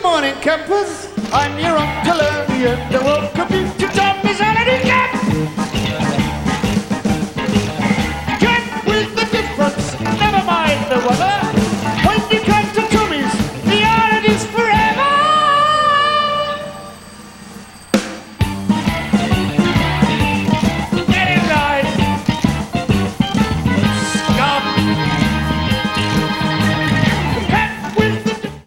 morning, campers. I'm your Uncle Ernie, and I welcome you to Tom